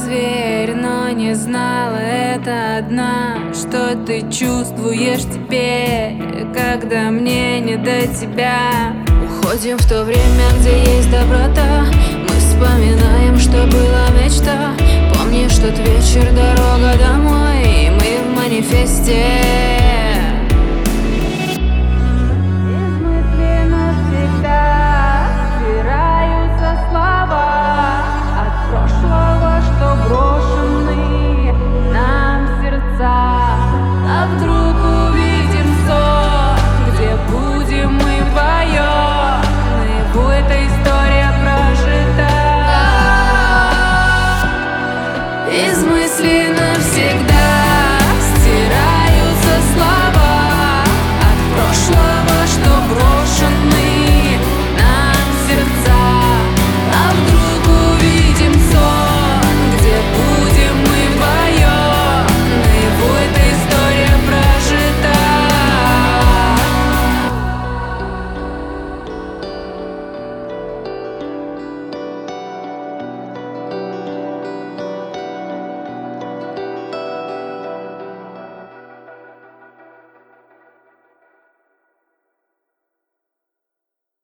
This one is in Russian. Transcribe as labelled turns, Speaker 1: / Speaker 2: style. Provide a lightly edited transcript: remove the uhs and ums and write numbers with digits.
Speaker 1: зверь, но не знала это одна, что ты чувствуешь теперь, когда мне не до тебя. Уходим в то время, где есть доброта. Мы вспоминаем, что была мечта. Помнишь тот вечер, дорога домой, и мы в манифесте. Из мысли навсегда стираются слова от прошлого, что брошены нам в сердца. А вдруг увидим сон, где будем мы вдвоем, наяву эта история прожита. Из мысли навсегда.